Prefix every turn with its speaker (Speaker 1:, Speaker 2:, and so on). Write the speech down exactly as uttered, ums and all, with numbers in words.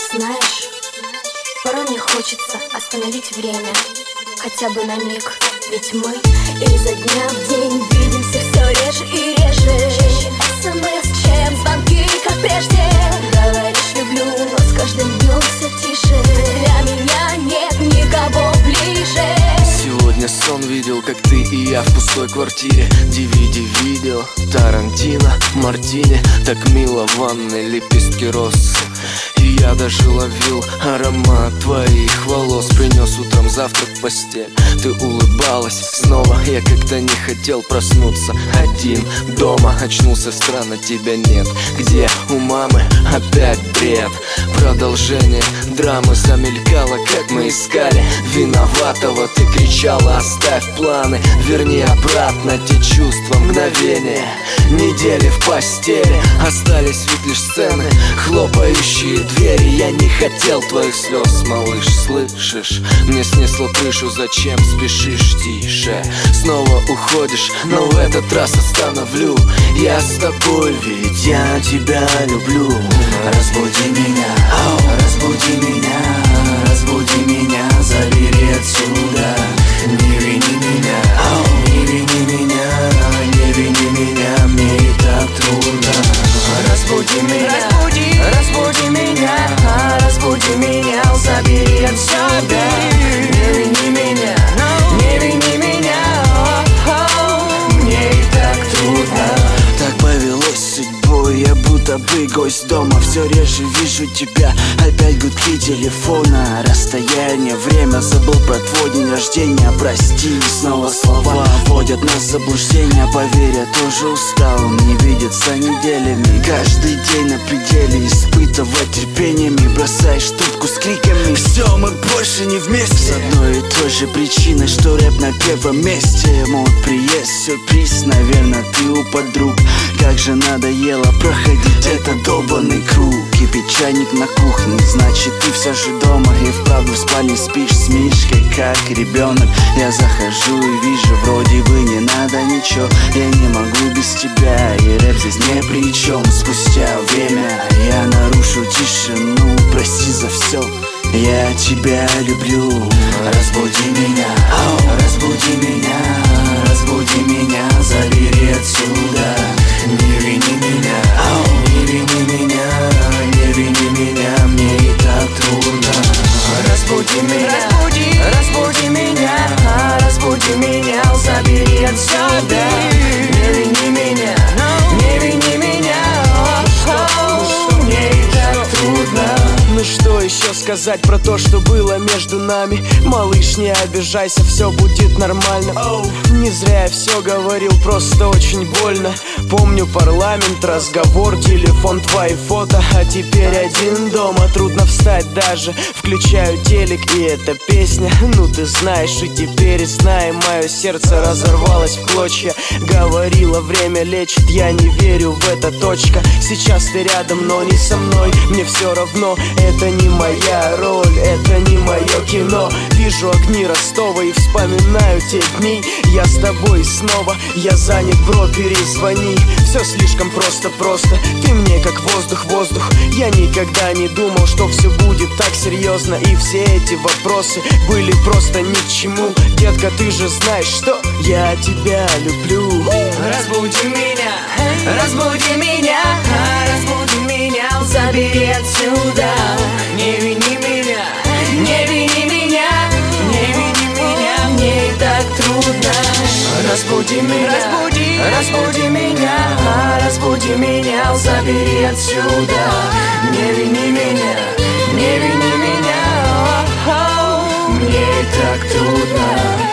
Speaker 1: Знаешь, порой мне хочется остановить время, хотя бы на миг. Ведь мы изо дня в день видимся все реже и реже. Чаще смс, чем звонки, как прежде. Говоришь люблю, но с каждым днем все тише. Для меня нет никого ближе.
Speaker 2: Сегодня сон видел, как ты и я в пустой квартире. ди ви ди видео, Тарантино, Мартини. Так мило в ванной, лепестки роз. И я даже ловил аромат твоих волос. Принес утром завтрак в постель, ты улыбалась снова. Я как-то не хотел проснуться один дома. Очнулся странно, тебя нет. Где у мамы опять бред? Продолжение драмы замелькало, как мы искали виноватого. Ты кричала: оставь планы, верни обратно те чувства, мгновения. Недели в постели, остались ведь лишь сцены, хлопающие двери. Я не хотел твоих слез, малыш, слышишь? Мне снесло крышу, зачем спешишь? Тише, снова уходишь, но в этот раз остановлю. Я с тобой, ведь я тебя люблю.
Speaker 3: Разбуди меня, разбуди меня, разбуди меня, забери отсюда. Не вини меня, не вини меня, не вини меня, мне и так трудно. Разбуди меня, разбуди, разбуди меня, разбуди меня, забери отсюда. Не вини меня, не вини меня, мне и так трудно.
Speaker 4: Так повелось судьбой, я будто бы гость дома. Все реже вижу тебя, опять гудки телефона. Расстояние, время, забыл про твой день рождения. Прости, снова слова вводят нас в заблуждение. Поверь, я тоже устал, не видеться неделями. Каждый день на пределе, испытывать терпениями. Бросаешь трубку с криками: все, мы больше не вместе. С одной и той же причиной, что рэп на первом месте. Мой приезд, сюрприз, наверное, ты у подруг. Как же надоело проходить этот долбанный круг. Кипит чайник на кухне, значит ты все же дома. И вправду в спальне спишь с Мишкой, как ребенок. Я захожу и вижу, вроде бы не надо ничего. Я не могу без тебя, и рэп здесь не при чем. Спустя время я нарушу тишину, прости за все, я тебя люблю.
Speaker 3: Разбуди меня, разбуди меня, разбуди меня, забери отсюда. Не вини меня, не вини меня, не вини меня, мне и так трудно. Разбуди меня, разбуди, разбуди меня, разбуди меня, забери отсюда. Не вини меня, не вини меня, мне и так трудно.
Speaker 5: Ну что еще сказать про то, что было между нами? Малыш, не обижайся, все будет нормально. Не зря я все говорил, просто очень больно. Помню парламент, разговор, телефон, твои фото. А теперь один дома, трудно встать даже. Включаю телек, и эта песня, ну ты знаешь. И теперь, знай, мое сердце разорвалось в клочья. Говорила, время лечит, я не верю в это, точка. Сейчас ты рядом, но не со мной, мне все равно. Это не моя роль, это не мое кино. Вижу огни Ростова и вспоминаю те дни. Я с тобой снова, я занят, бро, перезвони. Все слишком просто-просто, ты мне как воздух-воздух. Я никогда не думал, что все будет так серьезно. И все эти вопросы были просто ни к чему. Детка, ты же знаешь, что я тебя люблю.
Speaker 3: Разбуди меня, разбуди меня, разбуди меня, забери отсюда. Не вини меня, не вини меня, не вини меня, мне и так трудно. Разбуди меня, разбуди, разбуди меня, разбуди меня, забери отсюда. Не вини меня, не вини меня, мне и так трудно.